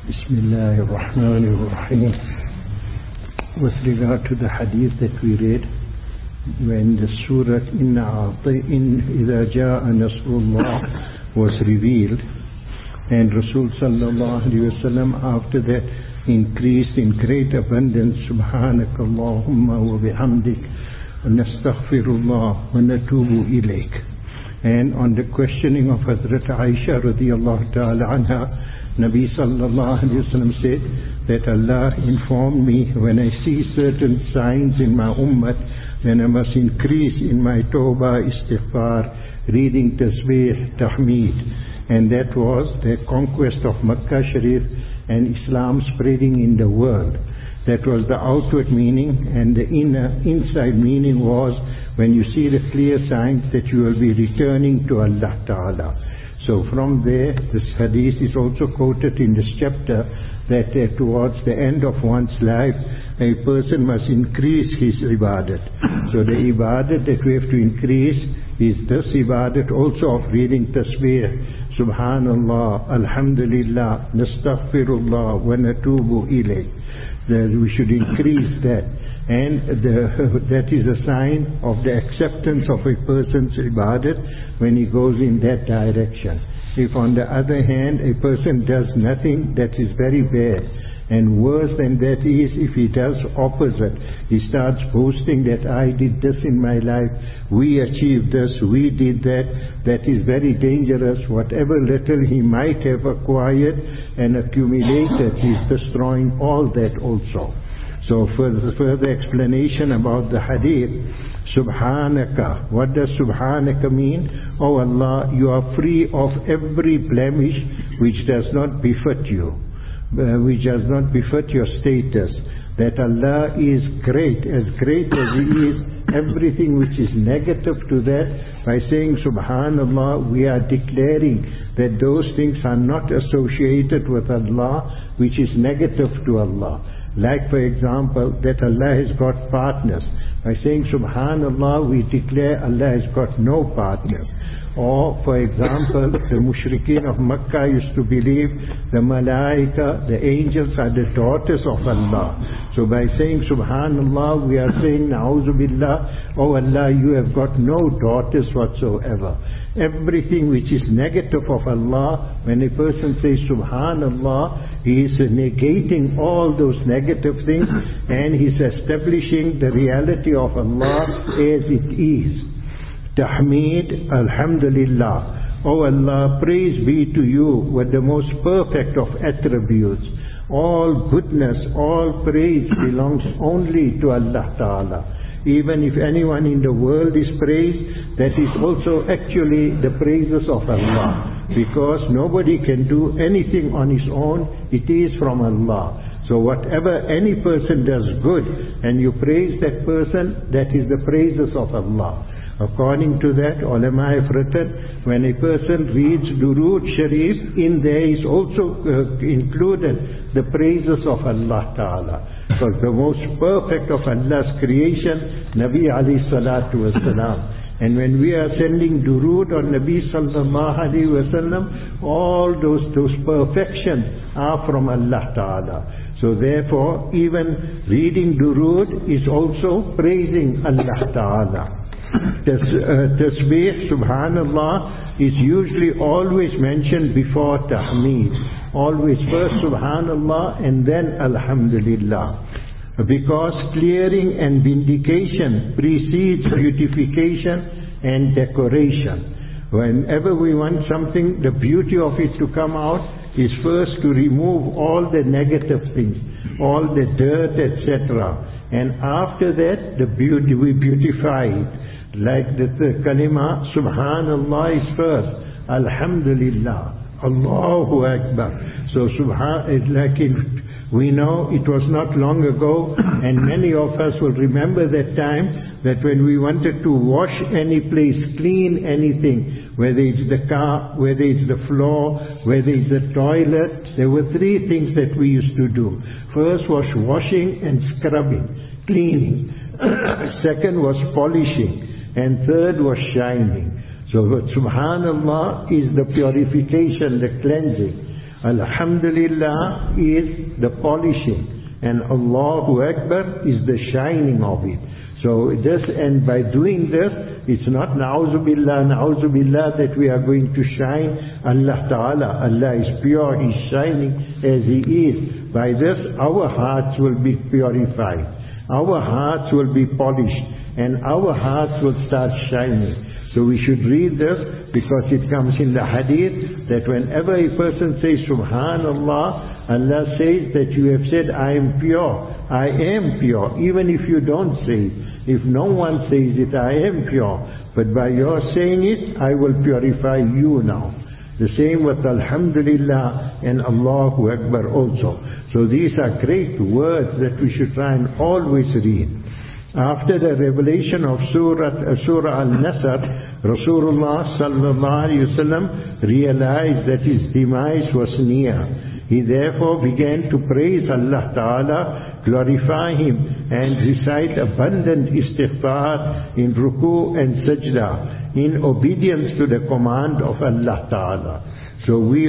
Bismillah ar-Rahman ar-Rahim. With regard to the hadith that we read, when the surah Idha Ja'a Nasrullah was revealed, and Rasul sallallahu alayhi wa sallam after that increased in great abundance, Subhanaka Allahumma wa bihamdik wa nastaghfirullah wa natubu ilayk. And on the questioning of Hazrat Aisha radiyallahu ta'ala anha, Nabi sallallahu alayhi wa sallam said that Allah informed me when I see certain signs in my ummah, then I must increase in my tawbah, istighfar, reading tasbih, tahmeed. And that was the conquest of Makkah Sharif and Islam spreading in the world. That was the outward meaning, and the inside meaning was when you see the clear signs that you will be returning to Allah Ta'ala. So from there, this hadith is also quoted in this chapter that towards the end of one's life, a person must increase his ibadat. So the ibadat that we have to increase is this ibadat also of reading tasbih, Subhanallah, Alhamdulillah, Nastaghfirullah, wa natubu ilayh. We should increase that. And that is a sign of the acceptance of a person's ibadat when he goes in that direction. If on the other hand a person does nothing, that is very bad. And worse than that is if he does opposite. He starts boasting that I did this in my life, we achieved this, we did that. That is very dangerous. Whatever little he might have acquired and accumulated, he is destroying all that also. So further explanation about the hadith, Subhanaka. What does Subhanaka mean? Oh Allah, you are free of every blemish which does not befit you, which does not befit your status. That Allah is great as He is, everything which is negative to that, by saying Subhanallah, we are declaring that those things are not associated with Allah, which is negative to Allah. Like for example, that Allah has got partners. By saying Subhanallah, we declare Allah has got no partner. Or for example, the mushrikeen of Makkah used to believe the malaika, the angels are the daughters of Allah. So by saying Subhanallah, we are saying Na'udhu Billah, oh Allah, you have got no daughters whatsoever. Everything which is negative of Allah, when a person says Subhanallah, he is negating all those negative things and he is establishing the reality of Allah as it is. Tahmeed, Alhamdulillah. Oh Allah, praise be to you with the most perfect of attributes. All goodness, all praise belongs only to Allah Ta'ala. Even if anyone in the world is praised, that is also actually the praises of Allah. Because nobody can do anything on his own, it is from Allah. So whatever any person does good, and you praise that person, that is the praises of Allah. According to that, ulama have written, when a person reads Durood Sharif, in there is also included the praises of Allah Ta'ala. Because the most perfect of Allah's creation, Nabi alayhi salatu wasalam. And when we are sending Durood on Nabi sallallahu alayhi wasallam, all those perfections are from Allah Ta'ala. So therefore, even reading Durood is also praising Allah Ta'ala. Tasbih, Subhanallah, is usually always mentioned before Tahmeed. Always first Subhanallah and then Alhamdulillah. Because clearing and vindication precedes beautification and decoration. Whenever we want something, the beauty of it to come out is first to remove all the negative things, all the dirt, etc. And after that, the beauty, we beautify it. Like the kalima, Subhanallah is first, Alhamdulillah, Allahu Akbar. So we know it was not long ago, and many of us will remember that time, that when we wanted to wash any place, clean anything, whether it's the car, whether it's the floor, whether it's the toilet, there were three things that we used to do. First was washing and scrubbing, cleaning. Second was polishing. And third was shining. So Subhanallah is the purification, the cleansing. Alhamdulillah is the polishing, and Allahu Akbar is the shining of it. So this, and by doing this, it's not na'uzubillah that we are going to shine Allah Ta'ala. Allah is pure, He's shining as He is. By this, our hearts will be purified, our hearts will be polished, and our hearts will start shining. So we should read this because it comes in the hadith that whenever a person says Subhanallah, Allah says that you have said, I am pure, I am pure, even if you don't say it. If no one says it, I am pure, but by your saying it, I will purify you now. The same with Alhamdulillah and Allahu Akbar also. So these are great words that we should try and always read. After the revelation of Surah Al-Nasr, Rasulullah sallallahu alayhi wa sallam realized that his demise was near. He therefore began to praise Allah Ta'ala, glorify Him, and recite abundant istighfar in ruku and sajda, in obedience to the command of Allah Ta'ala. So we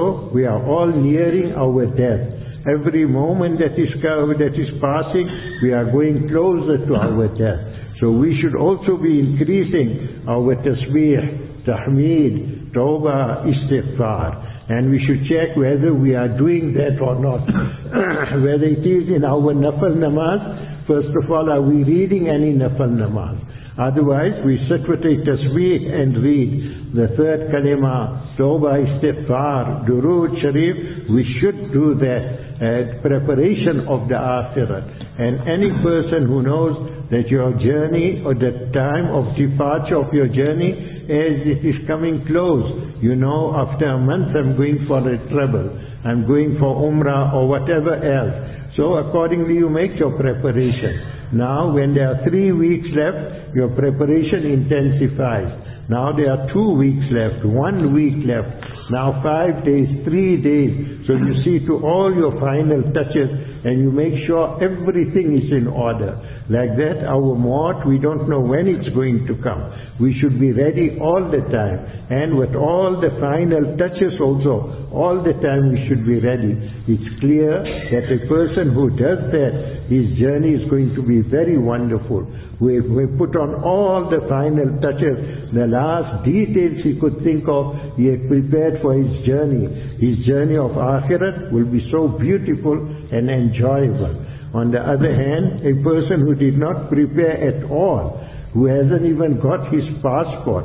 are all nearing our death. Every moment that is passing, we are going closer to our death. So we should also be increasing our tasbih, tahmeed, tawbah, istighfar. And we should check whether we are doing that or not. Whether it is in our nafal namaz, first of all, are we reading any nafal namaz? Otherwise, we sit with a tasbih and read the third kalima, tawbah, istighfar, durood sharif. We should do that at preparation of the akhirat. And any person who knows that your journey or the time of departure of your journey, as it is coming close, you know, after a month I'm going for a travel, I'm going for umrah or whatever else. So accordingly you make your preparation. Now when there are 3 weeks left, your preparation intensifies. Now there are 2 weeks left, 1 week left, now 5 days, 3 days. So you see to all your final touches and you make sure everything is in order. Like that, our maut, we don't know when it's going to come. We should be ready all the time. And with all the final touches also, all the time we should be ready. It's clear that a person who does that, his journey is going to be very wonderful. We put on all the final touches, the last details he could think of, he had prepared for his journey. His journey of Akhirat will be so beautiful and enjoyable. On the other hand, a person who did not prepare at all, who hasn't even got his passport,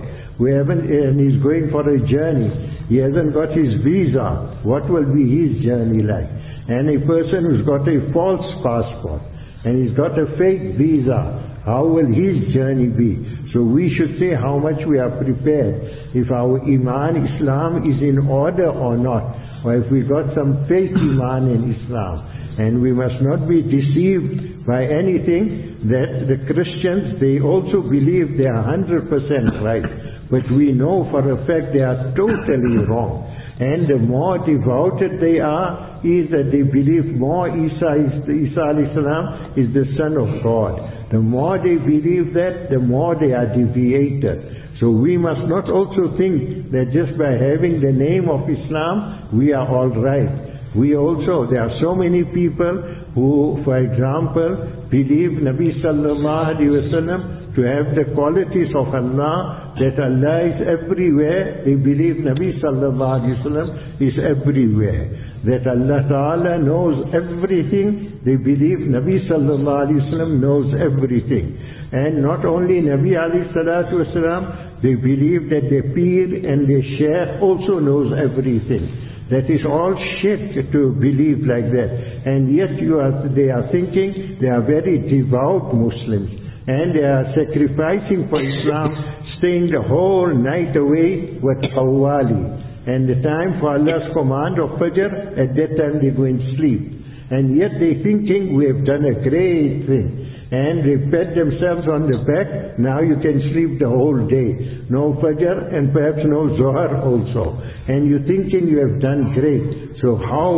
and he's going for a journey, he hasn't got his visa, what will be his journey like? And a person who's got a false passport, and he's got a fake visa, how will his journey be? So we should say how much we are prepared, if our Iman, Islam is in order or not, or if we got some fake Iman in Islam. And we must not be deceived by anything that the Christians, they also believe they are 100% right. But we know for a fact they are totally wrong. And the more devoted they are, is that they believe more Isa alayhi salam is the son of God. The more they believe that, the more they are deviated. So we must not also think that just by having the name of Islam, we are all right. There are so many people who, for example, believe Nabi sallallahu alaihi wasallam to have the qualities of Allah, that Allah is everywhere. They believe Nabi sallallahu alaihi wasallam is everywhere. That Allah Ta'ala knows everything. They believe Nabi sallallahu alaihi wasallam knows everything. And not only Nabi alayhi salatu wasallam, they believe that their Pir and their Shaykh also knows everything. That is all shirk to believe like that. And yet they are thinking they are very devout Muslims. And they are sacrificing for Islam, staying the whole night away with Qawwali. And the time for Allah's command of Fajr, at that time they go and sleep. And yet they thinking we have done a great thing. And they pat themselves on the back, now you can sleep the whole day. No Fajr and perhaps no Zohar also. And you're thinking you have done great. So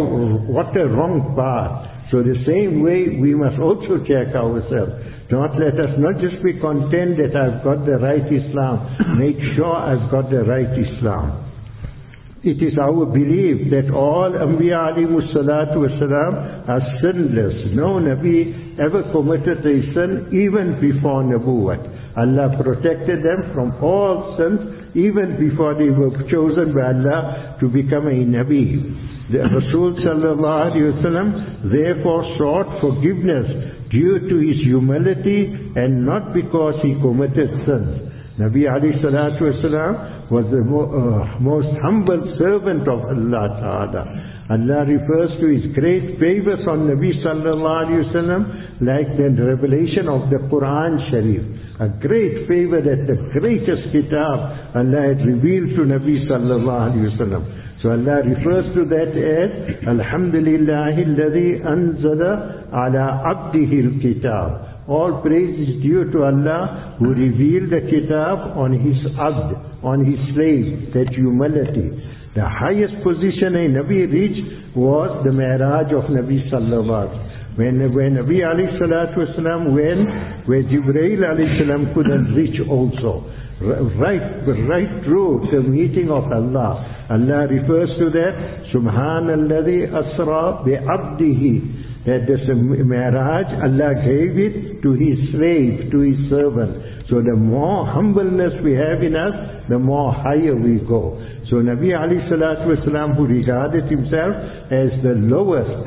what a wrong path. So the same way we must also check ourselves. Let us not just be content that I've got the right Islam. Make sure I've got the right Islam. it is our belief that all Anbiya alayhimus salatu wasalam are sinless. No Nabi ever committed a sin even before Nabuwat. Allah protected them from all sins even before they were chosen by Allah to become a Nabi. The Rasul sallallahu alayhi wasallam therefore sought forgiveness due to his humility and not because he committed sins. Nabi alayhi salatu wasalam was the most humble servant of Allah Ta'ala. Allah refers to his great favors on Nabi sallallahu alayhi wasallam like the revelation of the Quran Sharif. A great favor that the greatest kitab Allah had revealed to Nabi sallallahu alayhi wasallam. So Allah refers to that as Alhamdulillahi alladhi anzala ala abdihi al-kitab. All praise is due to Allah who revealed the kitab on his abd, on his slave, that humility. The highest position a Nabi reached was the Mi'raj of Nabi sallallahu alaihi wasallam. When Nabi alayhi salatu wasalam went where Jibreel alayhi salam couldn't reach also. Right through the meeting of Allah. Allah refers to that, Subhanalladhi asra bi'abdihi. That this Mi'raj, Allah gave it to his slave, to his servant. So the more humbleness we have in us, the more higher we go. So Nabi alayhi salatu wasalam, who regarded himself as the lowest,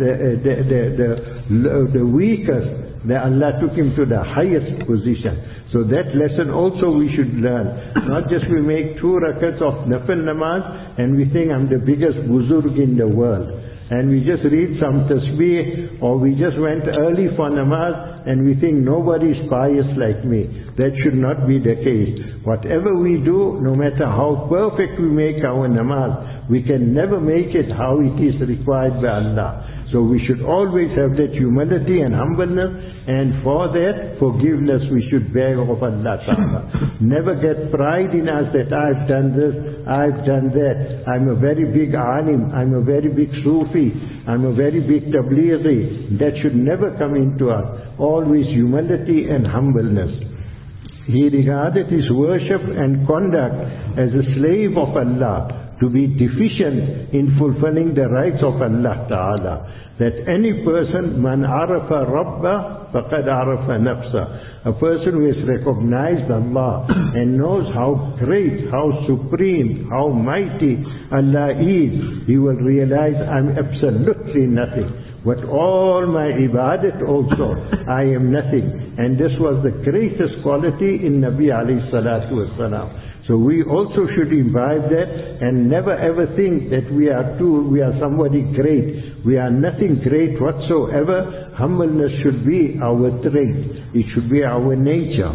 the weakest, that Allah took him to the highest position. So that lesson also we should learn. Not just we make 2 rakats of nafil namaz and we think I'm the biggest buzurg in the world. And we just read some tasbih, or we just went early for namaz and we think nobody is pious like me. That should not be the case. Whatever we do, no matter how perfect we make our namaz, we can never make it how it is required by Allah. So we should always have that humility and humbleness, and for that forgiveness we should beg of Allah Ta'ala. Never get pride in us that I've done this, I've done that. I'm a very big alim, I'm a very big Sufi, I'm a very big tablighi. That should never come into us. Always humility and humbleness. He regarded his worship and conduct as a slave of Allah, to be deficient in fulfilling the rights of Allah Ta'ala. That any person, man arafa rabba, faqad arafa nafsa. A person who has recognized Allah and knows how great, how supreme, how mighty Allah is, he will realize I'm absolutely nothing. But all my ibadat also, I am nothing. And this was the greatest quality in Nabi alayhi salatu wasalam. So we also should imbibe that and never ever think that we are somebody great. We are nothing great whatsoever. Humbleness should be our trait. It should be our nature.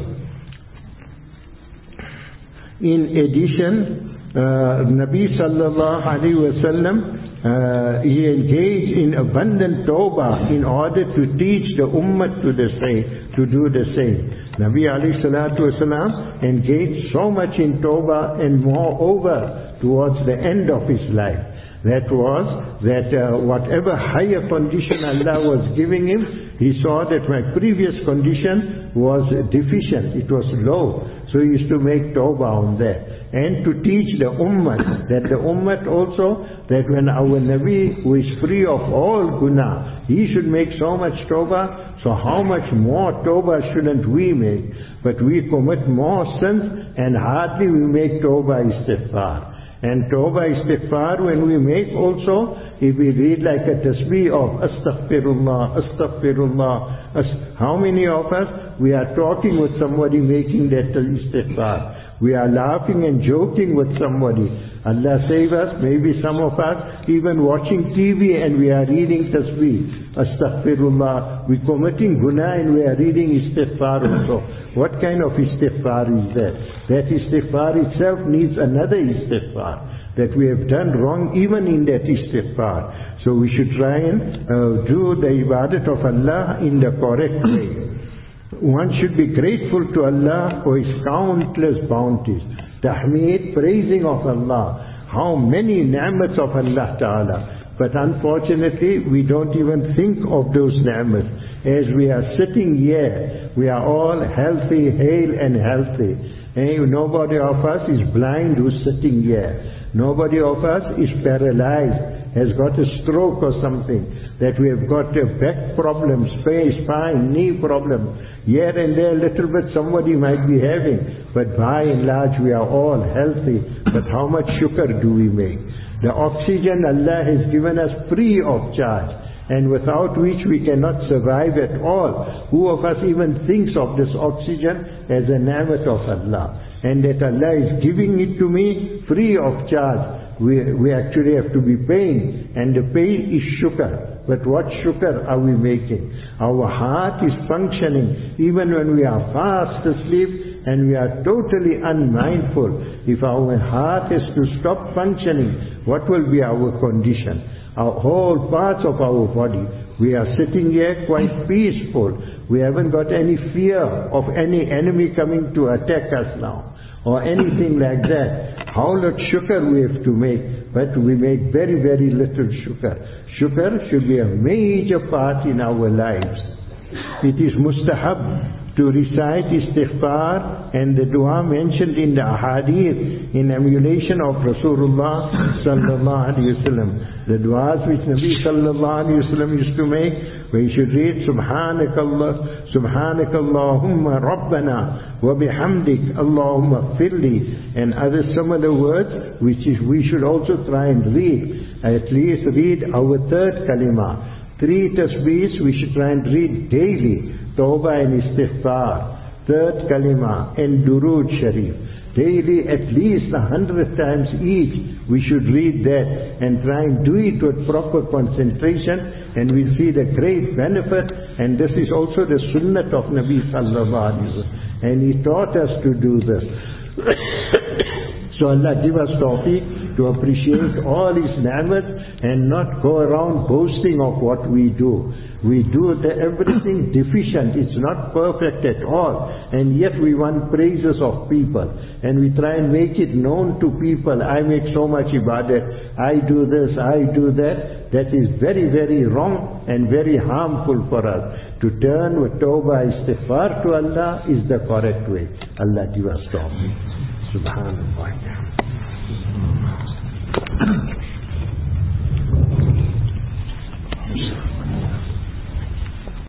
In addition, Nabi sallallahu alayhi wasallam, he engaged in abundant tawbah in order to teach the ummah to do the same. Nabi alayhi salatu wasalam engaged so much in tawbah, and moreover towards the end of his life. That was that whatever higher condition Allah was giving him, he saw that my previous condition was deficient, it was low. So he used to make tawbah on that. And to teach the ummah, that the ummah also, that when our Nabi, who is free of all guna, he should make so much tawbah, so how much more tawbah shouldn't we make? But we commit more sins and hardly we make tawbah istighfar. And tawbah istighfar when we make also, if we read like a tasbih of astaghfirullah, astaghfirullah, how many of us, we are talking with somebody making that istighfar. We are laughing and joking with somebody. Allah save us, maybe some of us even watching TV and we are reading tasbih, astaghfirullah. We committing guna and we are reading istighfar also. What kind of istighfar is that? That istighfar itself needs another istighfar. That we have done wrong even in that istighfar. So we should try and do the ibadat of Allah in the correct way. One should be grateful to Allah for His countless bounties. Tahmeed, praising of Allah. How many ni'mats of Allah Ta'ala. But unfortunately, we don't even think of those ni'mats. As we are sitting here, we are all healthy, hale and healthy. And nobody of us is blind who's sitting here. Nobody of us is paralyzed, has got a stroke or something, that we have got a back problem, spine, knee problem. Here and there a little bit somebody might be having, but by and large we are all healthy. But how much shukr do we make? The oxygen Allah has given us free of charge, and without which we cannot survive at all. Who of us even thinks of this oxygen as a ni'mat of Allah? And that Allah is giving it to me free of charge. We actually have to be paying, and the pay is shukr. But what shukr are we making? Our heart is functioning even when we are fast asleep and we are totally unmindful. If our heart has to stop functioning, what will be our condition? Our whole parts of our body, we are sitting here quite peaceful. We haven't got any fear of any enemy coming to attack us now, or anything like that. How much shukr we have to make, but we make very, very little shukr. Shukr should be a major part in our lives. It is mustahab to recite istighfar and the dua mentioned in the ahadith in emulation of Rasulullah sallallahu alaihi wasallam. The duas which Nabi sallallahu alaihi wasallam used to make, we should read Subhanakallahumma Rabbana wa bihamdik Allahumma firli, and other similar words which we should also try and read. At least read our third kalima. 3 tasbeehs we should try and read daily. Tawbah and istighfar, third kalima, and durood sharif. Daily at least 100 times each we should read that and try and do it with proper concentration, and we'll see the great benefit. And this is also the sunnat of Nabi sallallahu alaihi wasallam, and he taught us to do this. So Allah give us tawfiq to appreciate all His ni'mat and not go around boasting of what we do. We do everything deficient. It's not perfect at all. And yet we want praises of people. And we try and make it known to people. I make so much ibadat. I do this, I do that. That is very, very wrong and very harmful for us. To turn with tawbah istighfar to Allah is the correct way. Allah give us tawfiq. Subhanallah.